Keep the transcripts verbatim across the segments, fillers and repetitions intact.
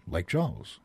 Lake Charles.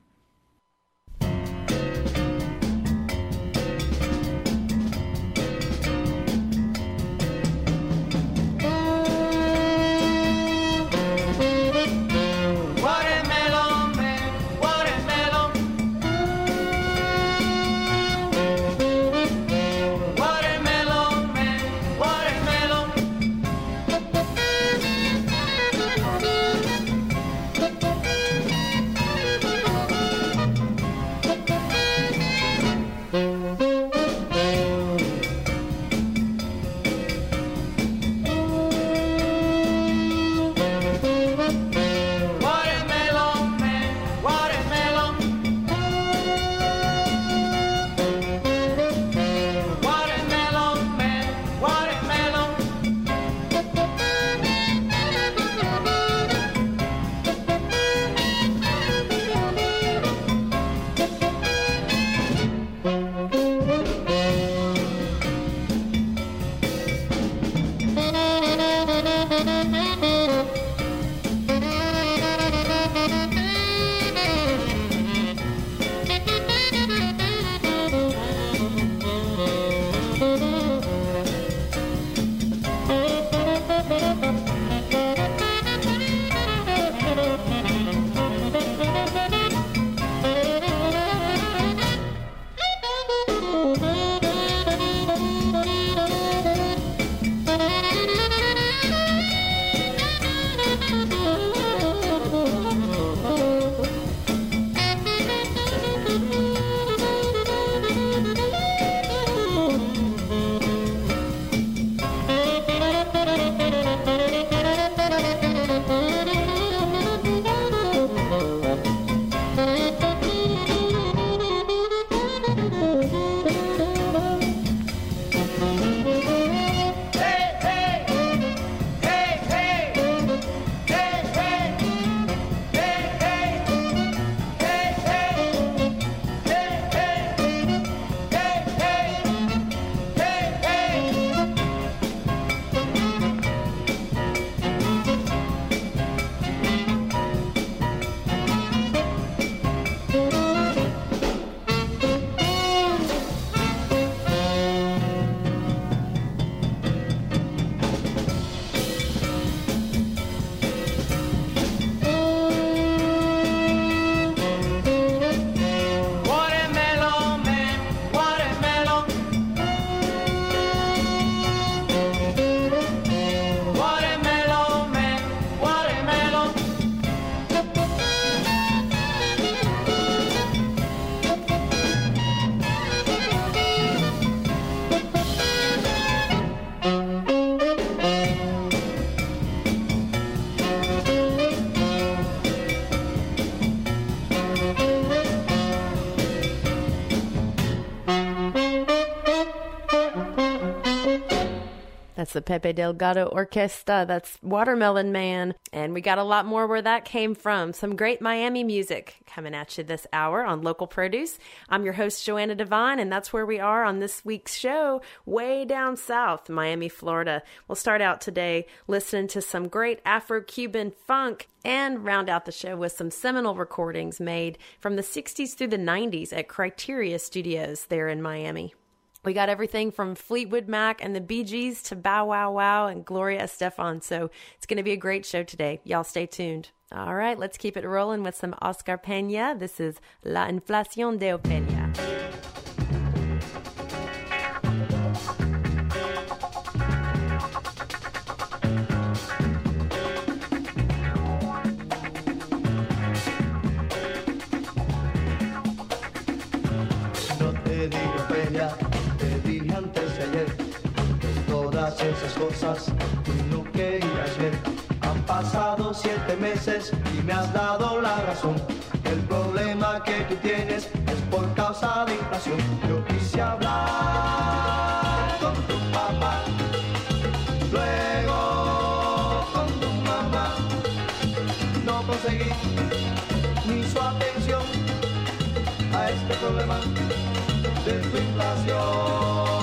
That's the Pepe Delgado Orquesta. That's Watermelon Man. And we got a lot more where that came from. Some great Miami music coming at you this hour on Local Produce. I'm your host, Joanna Devine, and that's where we are on this week's show, way down south, Miami, Florida. We'll start out today listening to some great Afro-Cuban funk and round out the show with some seminal recordings made from the sixties through the nineties at Criteria Studios there in Miami. We got everything from Fleetwood Mac and the Bee Gees to Bow Wow Wow and Gloria Estefan. So it's going to be a great show today. Y'all stay tuned. All right, let's keep it rolling with some Oscar Peña. This is La Inflación de Opeña. Esas cosas tú no querías ver. Han pasado siete meses y me has dado la razón. El problema que tú tienes es por causa de inflación. Yo quise hablar con tu papá, luego con tu mamá. No conseguí ni su atención a este problema de tu inflación.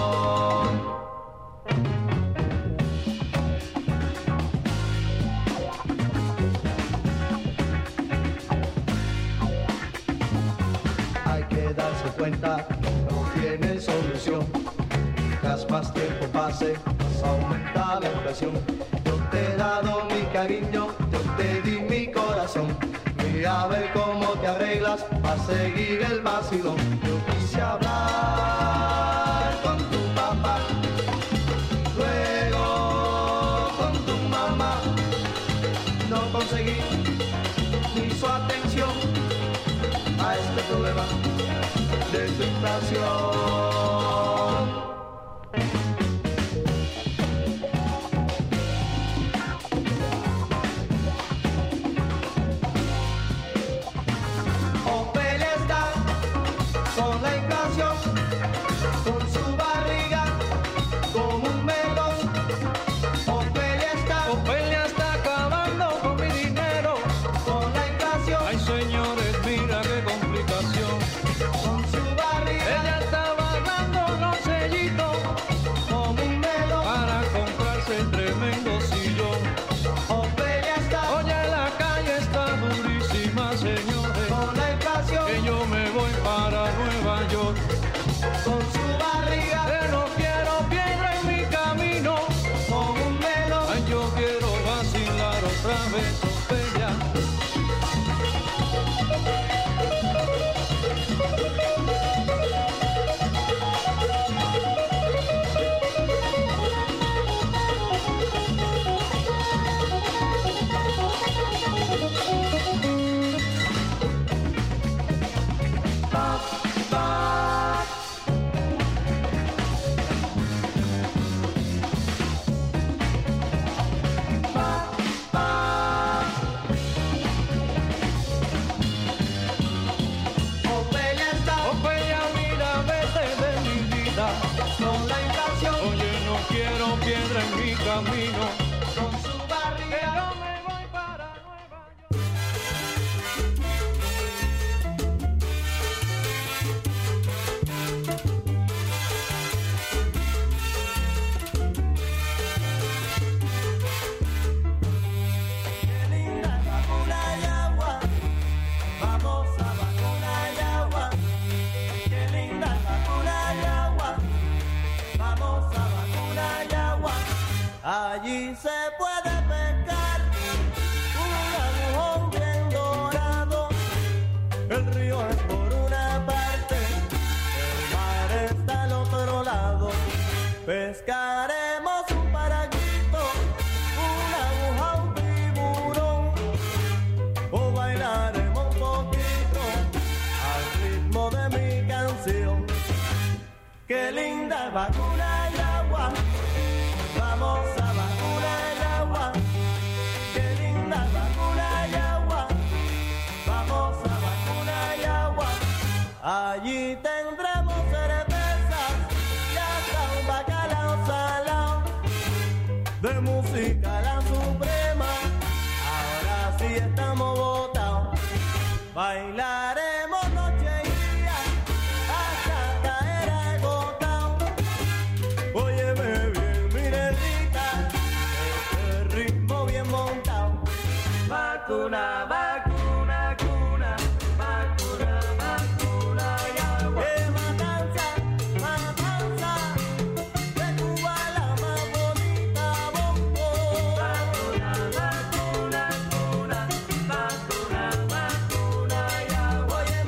darte cuenta, no tiene solución. Mientras más tiempo pase, más aumenta la inflación. Yo te he dado mi cariño, yo te di mi corazón. Mira a ver cómo te arreglas para seguir el vacilón. Yo quise hablar con tu papá, luego con tu mamá. No conseguí ni su atención a este problema de tu inflación. Ofelia está con la inflación, con su barriga como un melón. Ofelia está, Ofelia está acabando con mi dinero. con la inflación, Ay, señores, mira qué complicación. con su barriga Ella estaba dando los sellitos como un melón. para comprarse el tremendo sillón. Ofelia está Oye, la calle está durísima, señores, con la inflación, que yo me voy para Nueva York. con su barriga Que no quiero piedra en mi camino. como un melón. Ay, yo quiero vacilar otra vez, Ofelia. Ofelia está Ofelia, mira, vete de mi vida. con la inflación, Oye, no quiero piedra en mi camino. con su Que barriga. yo me voy para Nueva York. Qué linda vacuna y agua, vamos a vacuna y agua. Qué linda vacuna y agua, vamos a vacuna y agua. Allí se puede pescar un agujón bien dorado. El río es por una parte, el mar está al otro lado. Pescaremos un paraguito, un aguja, un tiburón, o bailaremos un poquito al ritmo de mi canción. Qué linda es vacuna y agua, vamos a vacuna y agua. Qué linda es vacuna y agua, vamos a vacuna y agua. Allí tendremos cervezas y hasta un bacalao salado. De música la suprema, ahora sí estamos botados. Bailaremos noche y día hasta caer agotado. Óyeme bien, mi negrita, este ritmo bien montado. Vacuna, vacuna, cuna, vacuna, vacuna y agua. ¡Qué matanza, matanza! De Cuba la más bonita bombo. Vacuna, vacuna, cuna, vacuna, vacuna y agua. Oye,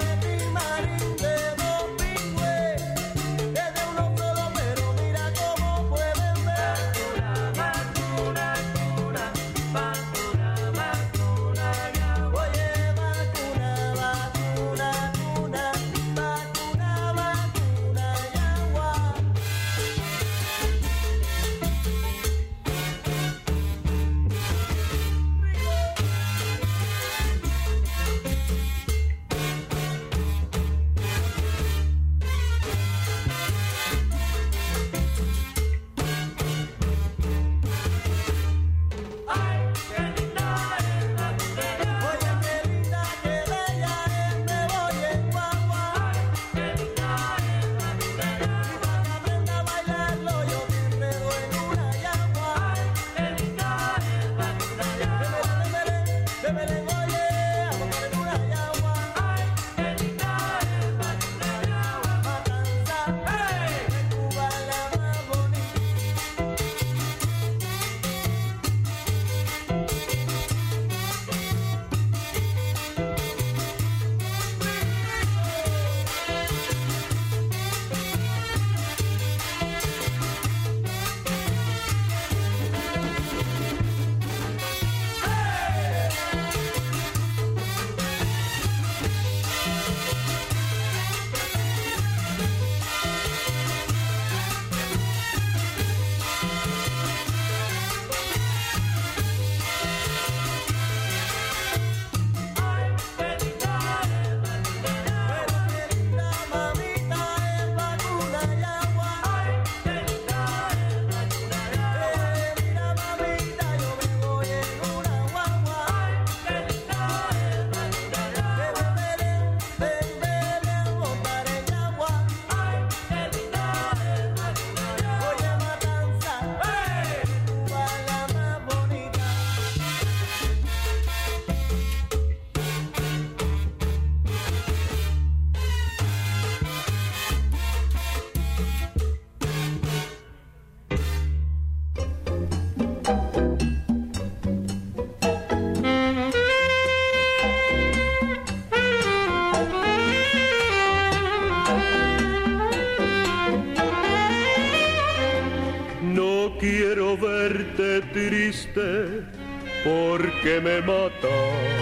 porque me mata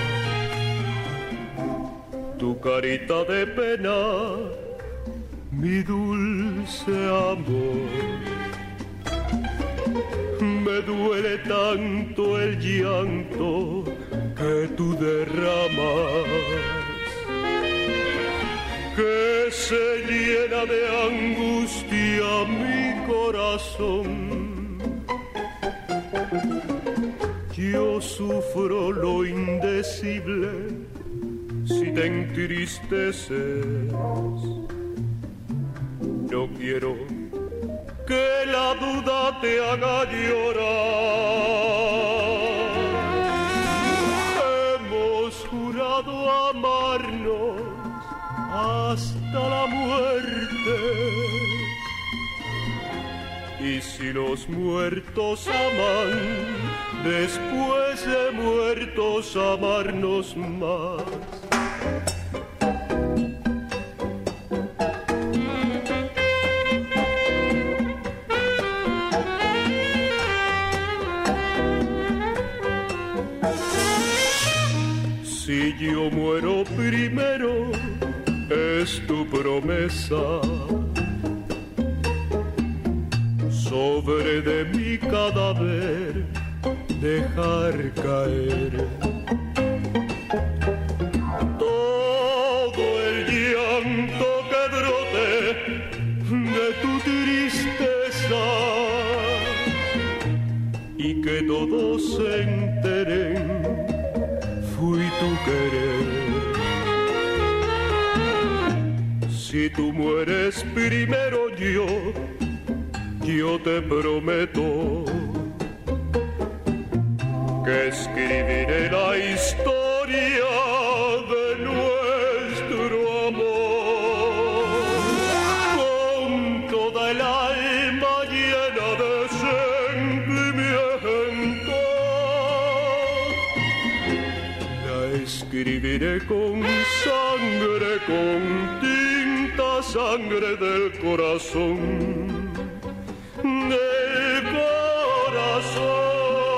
tu carita de pena, mi dulce amor. Me duele tanto el llanto que tú derramas, que se llena de angustia mi corazón. Yo sufro lo indecible si te entristeces. No quiero que la duda te haga llorar. Hemos jurado amarnos hasta la muerte, y si los muertos aman, después de muertos amarnos más. Si yo muero primero, es tu promesa, sobre de mi cadáver dejar caer todo el llanto que brote de tu tristeza, y que todos se enteren, fui tu querer. Si tú mueres primero, yo, yo te prometo que escribiré la historia de nuestro amor con toda el alma llena de sentimiento. La escribiré con sangre, con tinta, sangre del corazón, del corazón.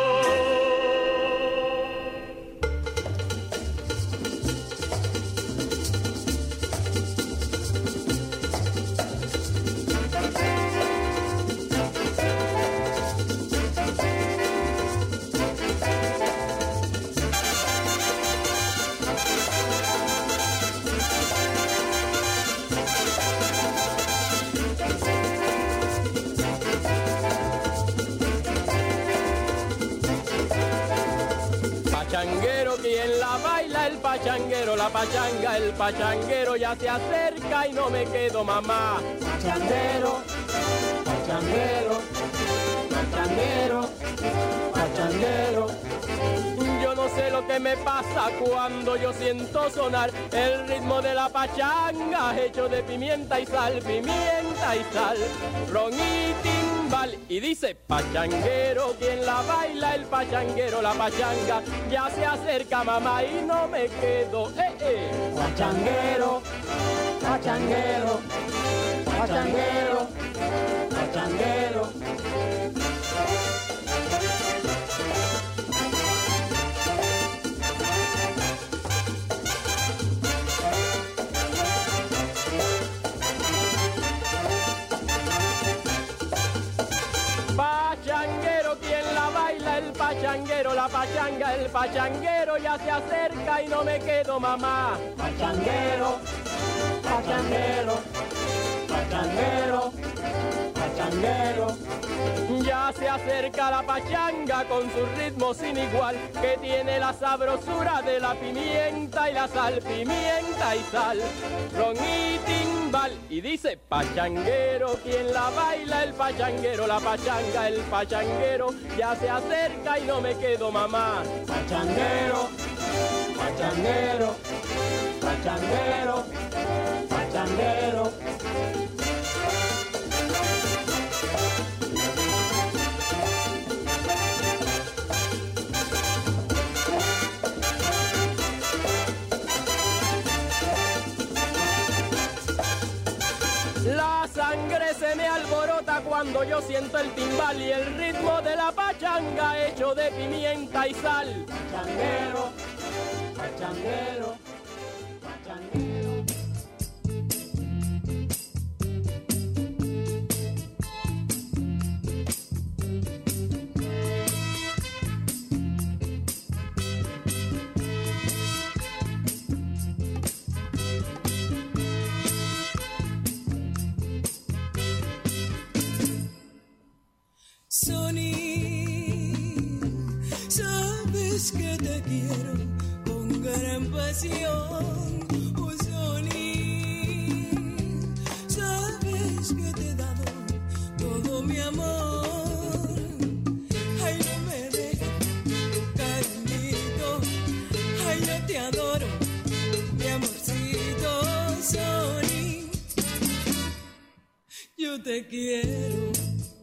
Pachanguero, quien la baila, el pachanguero, la pachanga, el pachanguero ya se acerca y no me quedo, mamá. Pachanguero, pachanguero, pachanguero, pachanguero. Yo no sé lo que me pasa cuando yo siento sonar el ritmo de la pachanga, hecho de pimienta y sal, pimienta y sal, ron y timbal. Y dice, pachanguero, quien la baila, el pachanguero, la pachanga, ya se acerca, mamá, y no me quedo, eh, eh. Pachanguero, pachanguero, pachanguero, pachanguero. Pachanguero, quien la baila, el pachanguero, la pachanga, el pachanguero ya se acerca y no me quedo, mamá. Pachanguero, pachanguero, pachanguero, pachanguero. Ya se acerca la pachanga con su ritmo sin igual, que tiene la sabrosura de la pimienta y la sal, pimienta y sal, ron y timbal. Y dice, pachanguero, quien la baila, el pachanguero, la pachanga, el pachanguero, ya se acerca y no me quedo, mamá. Pachanguero, pachanguero, pachanguero, pachanguero. La sangre se se me alborota cuando yo siento el timbal y el ritmo de la pachanga hecho de pimienta y sal. Pachanguero, pachanguero, pachanguero. Sonny, sabes que te quiero con gran pasión. Oh, Sonny, sabes que te he dado todo mi amor. Ay, no me dejes, cariñito. Ay, yo te adoro, mi amorcito. Sonny, yo te quiero.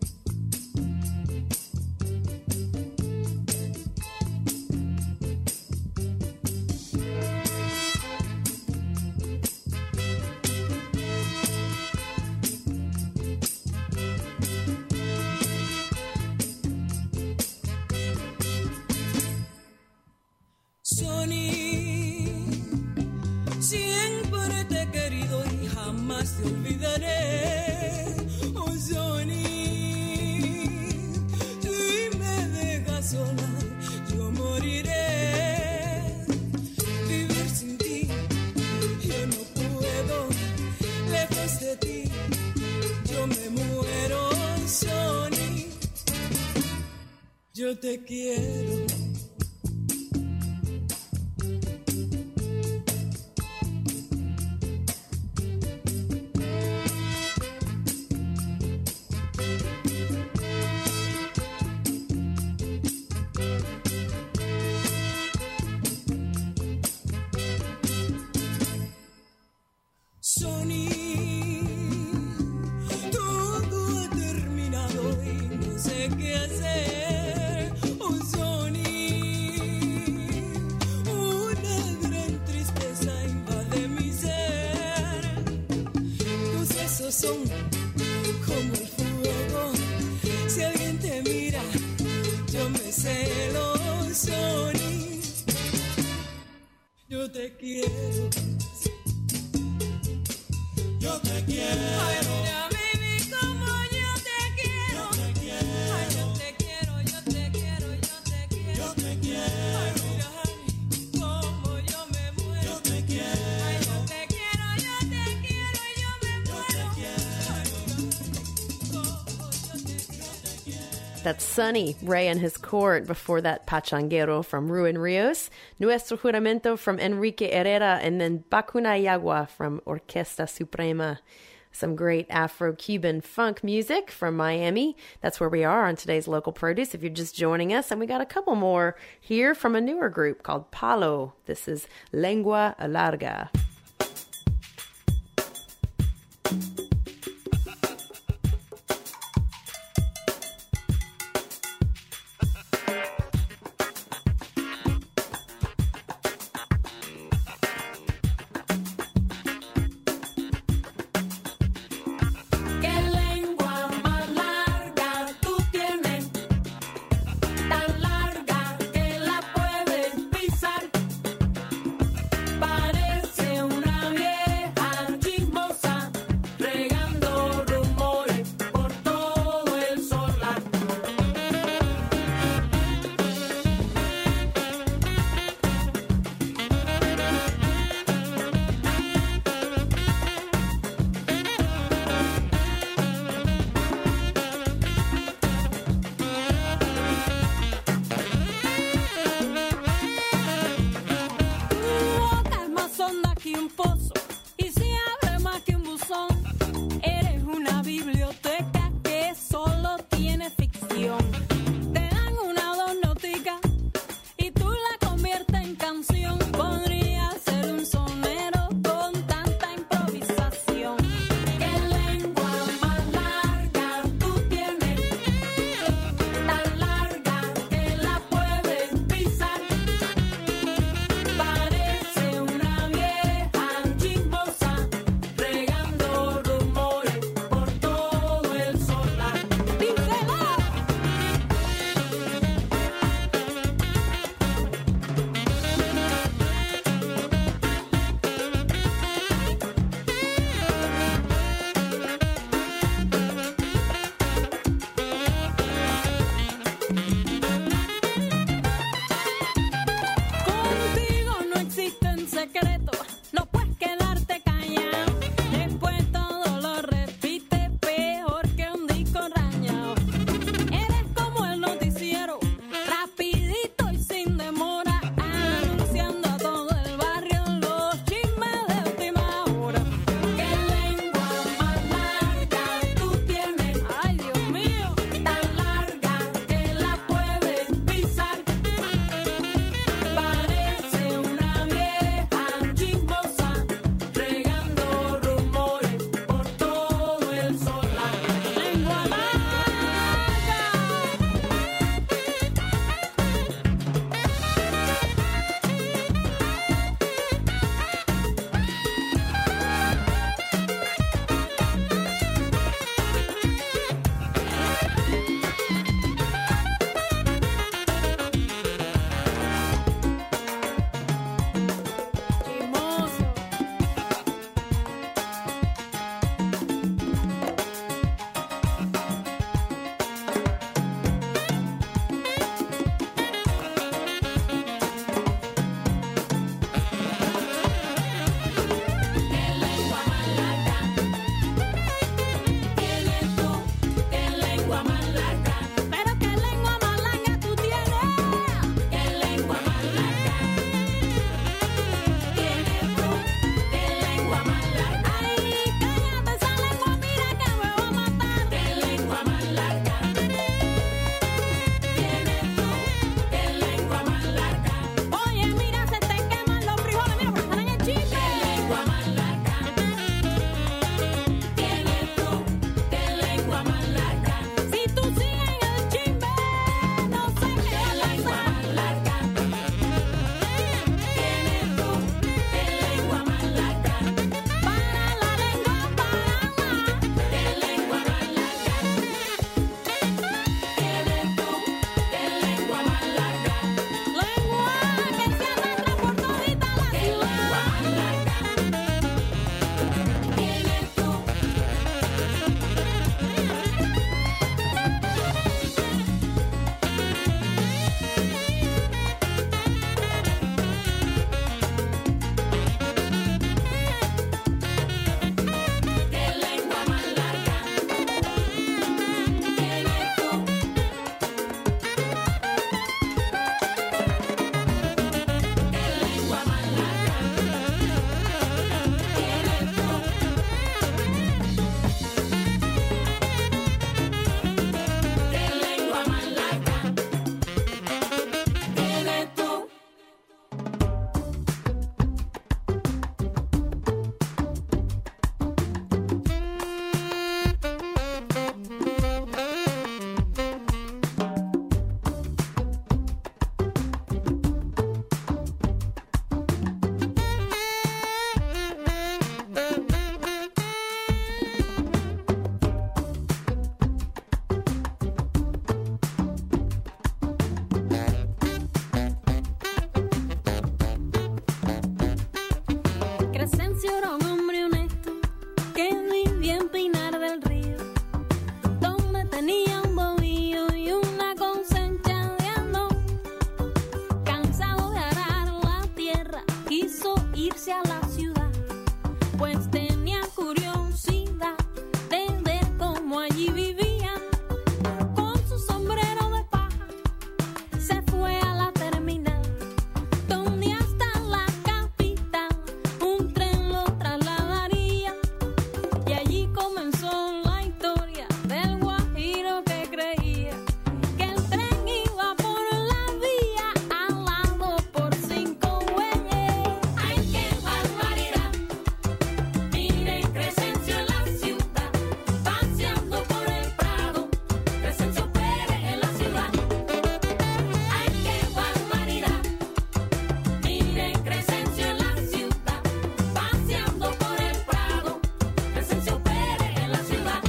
Sonny, siempre te he querido y jamás te olvidaré. Oh, Sonny, si me dejas sola, yo moriré. Vivir sin ti, yo no puedo. Lejos de ti, yo me muero. Sonny, yo te quiero. Sonny, todo ha terminado y no sé qué hacer. Oh, Sonny, una gran tristeza invade mi ser. Tus besos son como el fuego. Si alguien te mira, yo me celo. Sonny, yo te quiero. Yo te quiero. Ay, mira, baby, como yo te quiero. Yo te quiero. Ay, yo te quiero, yo te quiero, yo te quiero. Yo te quiero. Ay, mira, honey, como yo me muero. Yo te quiero. Ay, yo te quiero, yo te quiero, yo me muero. Yo te quiero. Ay, mira, como yo te quiero. That's Sonny, Ray and his court. Before that, Pachanguero from Ruin Rios, Nuestro Juramento from Enrique Herrera, and then Bacuna y Agua from Orquesta Suprema. Some great Afro-Cuban funk music from Miami. That's where we are on today's Local Produce if you're just joining us. And we got a couple more here from a newer group called Palo. This is Lengua Larga. Parece un pues tenía curiosidad de ver cómo allí vivían. Con su sombrero de paja se fue a la terminal, donde hasta la capital un tren lo trasladaría. Y allí comenzó la historia del guajiro que creía que el tren iba por la vía al lado por cinco bueyes. ¡Ay, qué barbaridad! Miren Crescencio en la ciudad, paseando por el Prado. Crescencio Pérez en la ciudad. ¡Ay, qué barbaridad! Miren Crescencio en la ciudad, paseando por el Prado. Crescencio Pérez en la ciudad.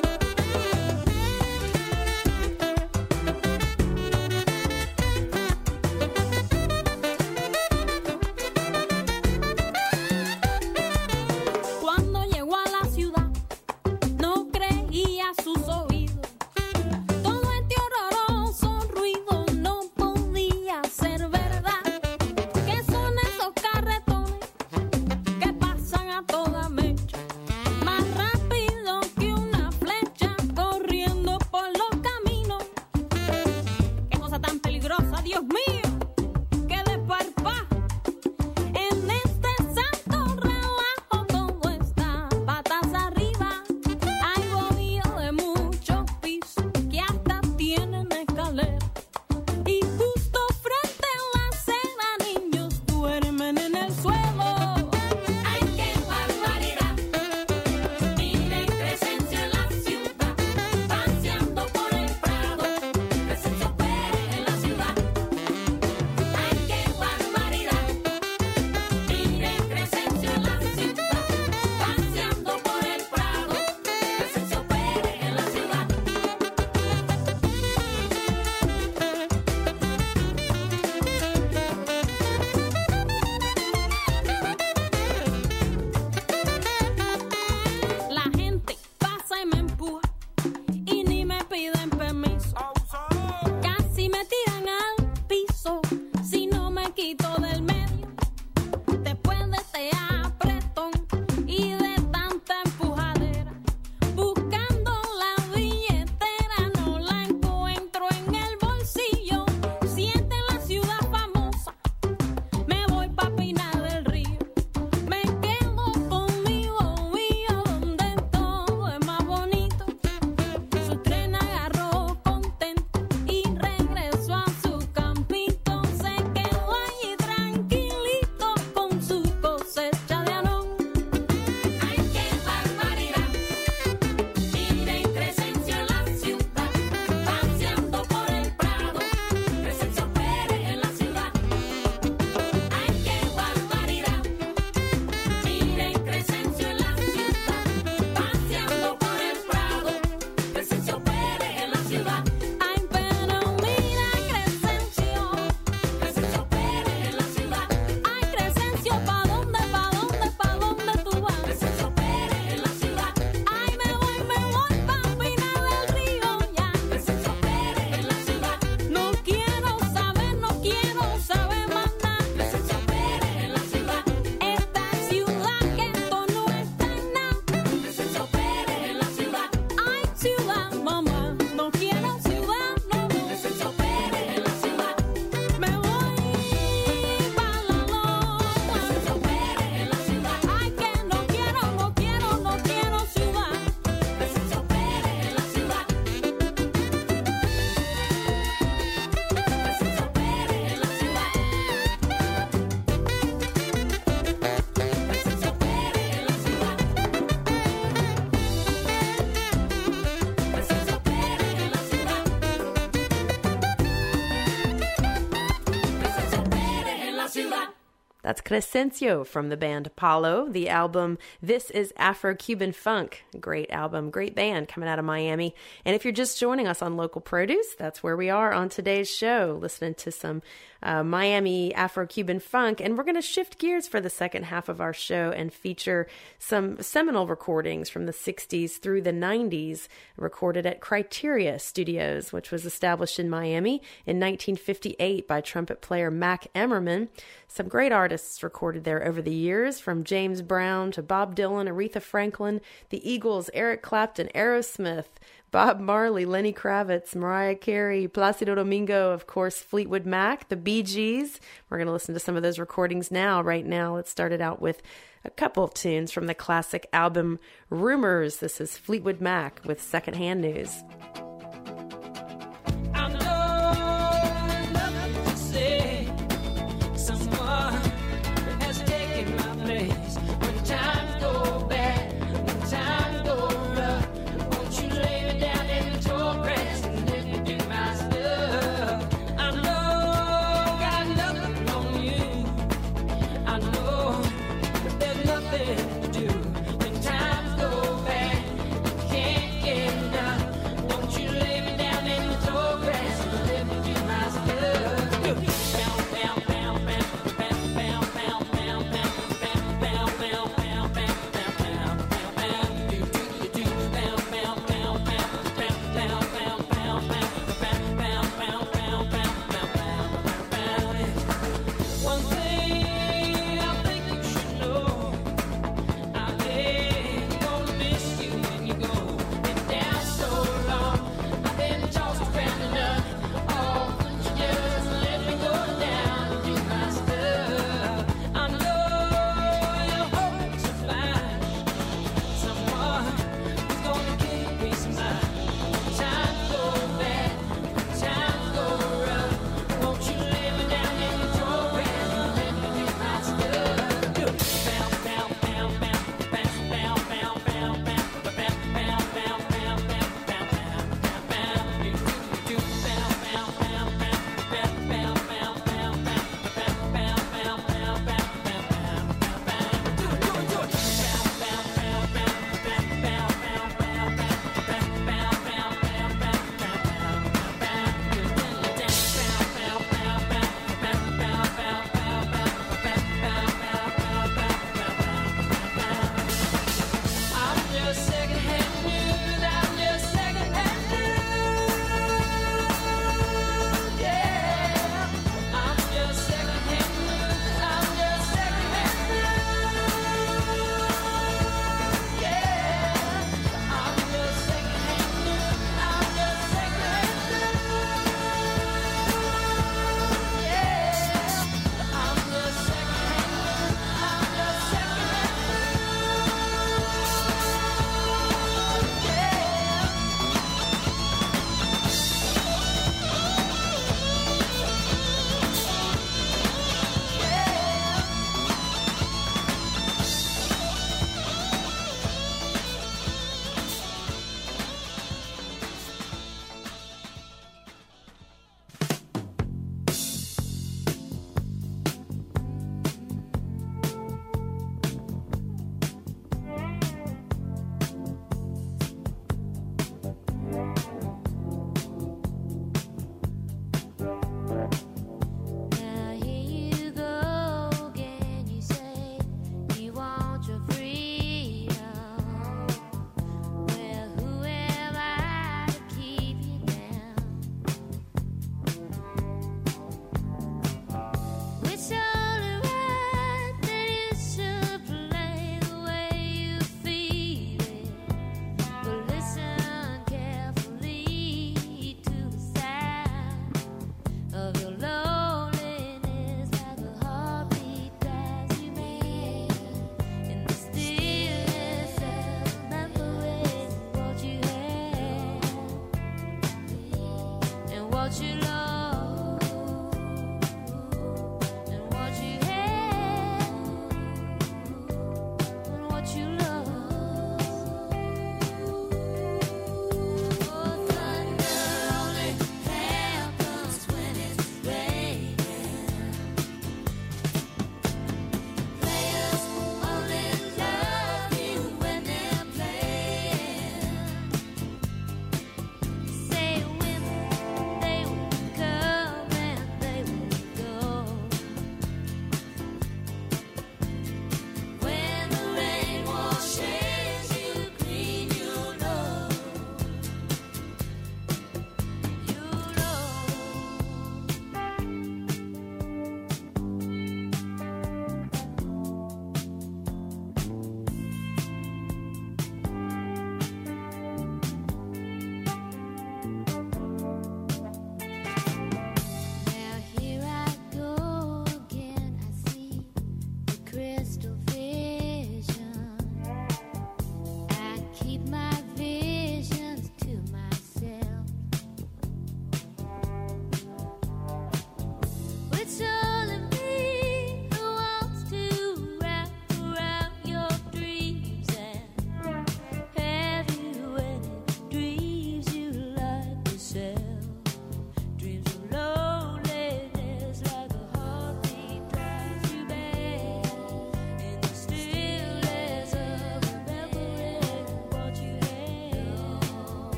Cuando llegó a la ciudad, no creía sus oídos. Todo este horroroso ruido no podía ser verdad. ¿Qué son esos carretones que pasan a toda mecha, más rápido que una flecha corriendo por los caminos? ¡Qué cosa tan peligrosa, Dios mío! ¡Qué desparpajo! En este santo relajo todo está patas arriba. Hay bohíos de muchos pisos que hasta tienen escalera. Y justo frente a la acera niños duermen en el suelo. ¡Ay, qué barbaridad! Miren Crescencio en la ciudad, paseando por el Prado. Crescencio Pérez en la ciudad. ¡Ay, qué barbaridad! Miren Crescencio en la ciudad, paseando por el Prado. Crescencio Pérez en la ciudad. La gente pasa y me empuja y ni me piden permiso. Casi me tiran al piso si no me quito del medio. Después de este apretón y de tanta empujadera, buscando la billetera no la encuentro en el bolsillo. Si esta es la ciudad famosa, me voy pa' Pinar del Río. Me quedo con mi bohío donde todo es más bonito. Su tren agarró contento y regresó a su campito. Se quedó allí tranquilito con su cosecha de anón. ¡Ay, qué barbaridad! Miren Crescencio en la ciudad, paseando por el Prado. Crescencio Pérez en la ciudad. ¡Ay, qué barbaridad! Miren Crescencio en la ciudad, paseando por el Prado. Crescencio Pérez en la ciudad. Ay, pero mira Crescencio, Crescencio Pérez en la ciudad. Ay, Crescencio, ¿pa' dónde, pa' dónde, pa' dónde tú vas? Crescencio Pérez en la ciudad. Ay, me voy, me voy pa' Pinar del Río ya. Crescencio Pérez en la ciudad. No quiero saber, no quiero saber más nada. Crescencio Pérez en la ciudad. Esta ciudad que esto no está en nada. Crescencio Pérez en la ciudad. Ay, ciudad, mamá, no quiero ciudad, no, no. Crescencio Pérez en la ciudad. Me voy pa' la loma. Crescencio Pérez en la ciudad. Ay, que no quiero, no quiero, no quiero ciudad. Crescencio Pérez en la ciudad. Crescencio Pérez en la ciudad. Crescencio Pérez en la ciudad. Crescencio Pérez en la ciudad. Crescencio Pérez en la ciudad. That's Crescencio from the band Apollo. The album, This is Afro-Cuban Funk. Great album, great band coming out of Miami. And if you're just joining us on Local Produce, that's where we are on today's show, listening to some uh, Miami Afro-Cuban funk. And we're going to shift gears for the second half of our show and feature some seminal recordings from the sixties through the nineties, recorded at Criteria Studios, which was established in Miami in nineteen fifty-eight by trumpet player Mac Emerman. Some great artists artists recorded there over the years, from James Brown to Bob Dylan, Aretha Franklin, the Eagles, Eric Clapton, Aerosmith, Bob Marley, Lenny Kravitz, Mariah Carey, Placido Domingo, of course, Fleetwood Mac, the Bee Gees. We're going to listen to some of those recordings now. Right now, let's start it out with a couple of tunes from the classic album Rumors. This is Fleetwood Mac with Secondhand News. I know nothing to say. Someone has taken my place. When times go bad, when times go rough, won't you lay me down in the tall grass and let me do my stuff? I know got nothing on you. I know but there's nothing to do. When times go bad, you can't get enough. Don't you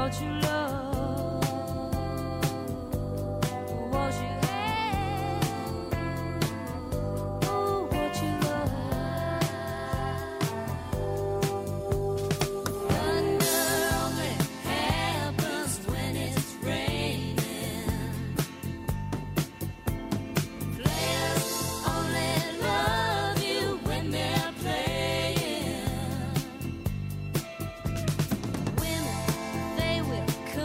what you love, what you have, oh, what you love. Thunder only happens when it's raining. Players only love you when they're playing. Women, they will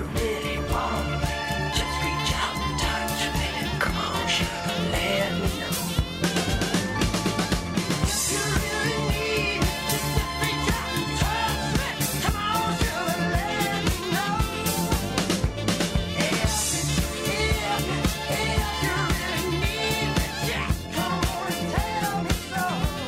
you really want me, just reach out and touch me. Come on, sugar, let me know. If you really need me, just reach out and touch me. Come on, sugar, let me know. If, if, if you really need me, just come on and tell me so.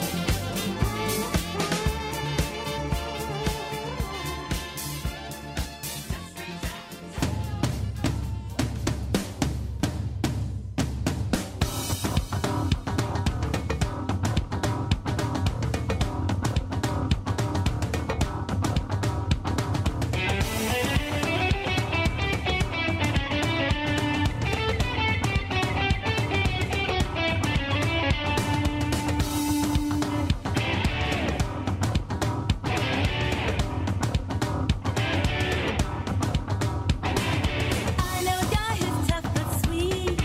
I know a guy who's tough but sweet.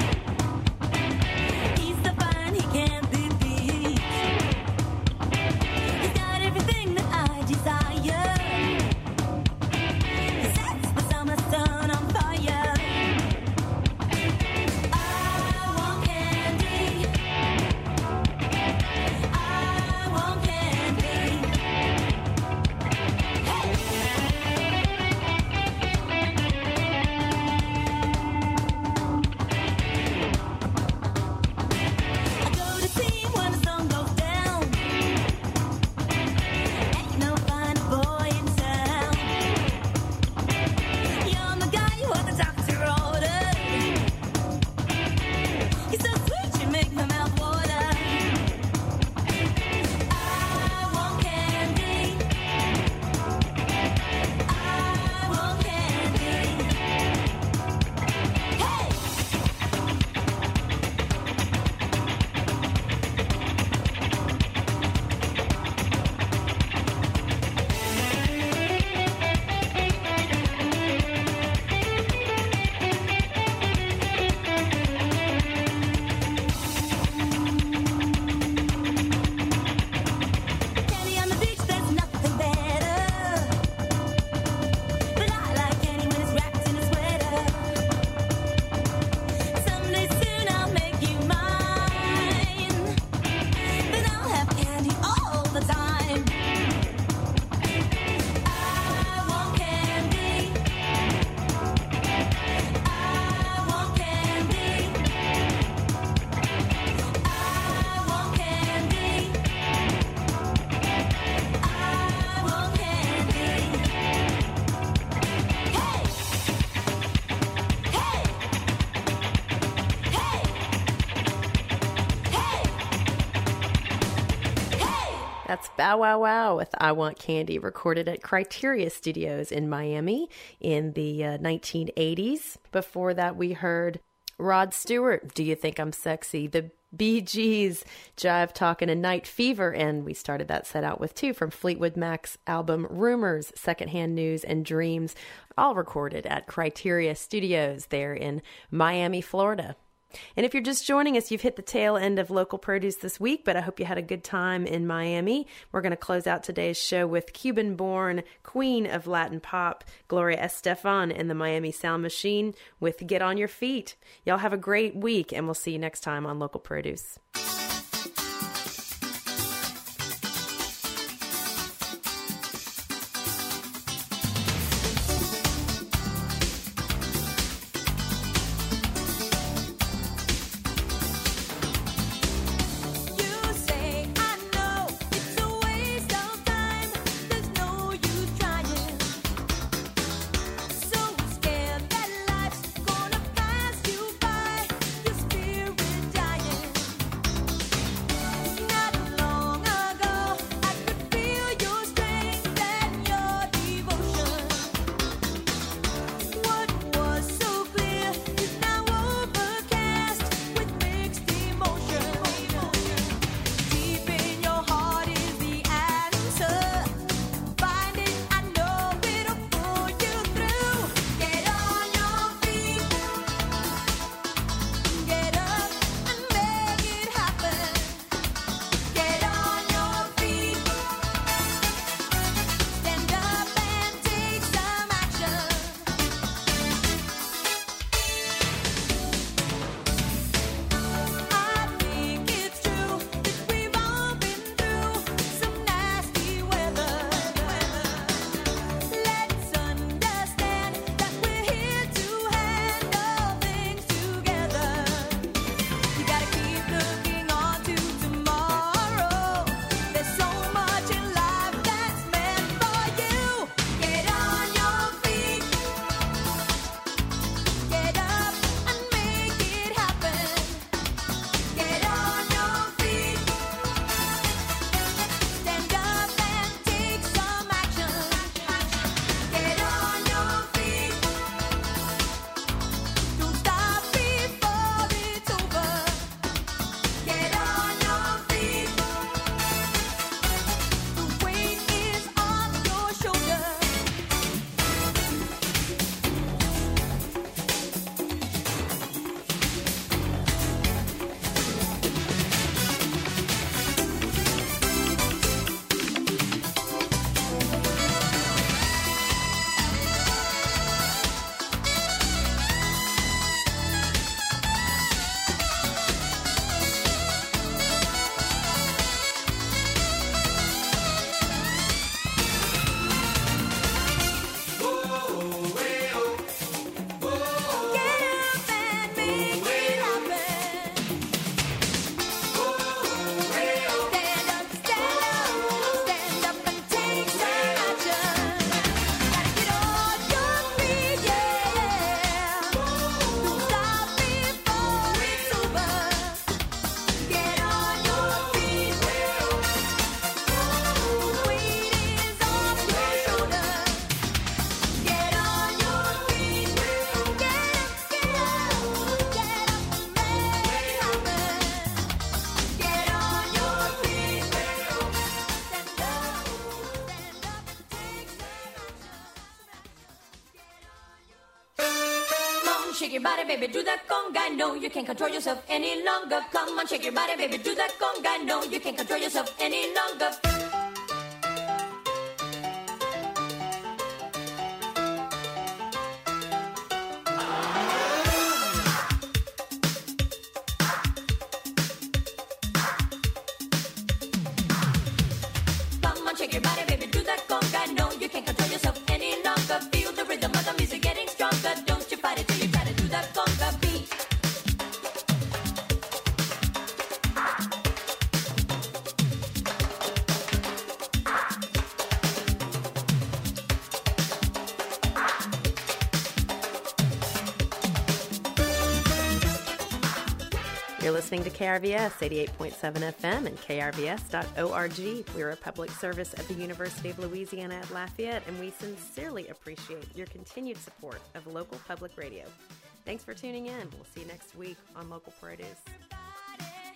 He's so fine he can't be beat. He's got everything that I desire. He sets the summer sun on fire. I want candy. I want candy. I go to see him when the sun goes down. Ain't no fine boy in town. You're the guy what the doctor ordered. You're so sweet, you make my mouth water. I want candy. I want candy. Hey! Candy on the beach, there's nothing better. But I like candy when it's wrapped in a sweater. Someday soon I'll make you mine. Then I'll have candy all the time. I want candy. I want candy. I want candy. I want candy. Hey! Hey! Hey! Hey! Hey! That's Bow Wow Wow with I Want Candy, recorded at Criteria Studios in Miami in the uh, nineteen eighties. Before that, we heard Rod Stewart, Do You Think I'm Sexy? The Bee Gees, Jive Talkin' and Night Fever, and we started that set out with two from Fleetwood Mac's album Rumors, Secondhand News and Dreams, all recorded at Criteria Studios there in Miami, Florida. And if you're just joining us, you've hit the tail end of Local Produce this week, but I hope you had a good time in Miami. We're going to close out today's show with Cuban-born queen of Latin pop, Gloria Estefan and the Miami Sound Machine with Get On Your Feet. Y'all have a great week, and we'll see you next time on Local Produce. You say I know it's a waste of time. There's no use trying. So scared that life's gonna pass you by. Your spirit dying. on, shake your body, baby, do that conga. No, you can't control yourself any longer. Come on, shake your body, baby, do that conga. No, you can't control yourself any longer. Come on, shake your body, baby, do that conga. No, you can't control yourself any longer. Feel the rhythm of the music getting stronger. Don't you fight it till you try to do that conga beat. You're listening to K R V S eighty-eight point seven F M and K R V S dot org. We're a public service at the University of Louisiana at Lafayette, and we sincerely appreciate your continued support of local public radio. Thanks for tuning in. We'll see you next week on Local Produce.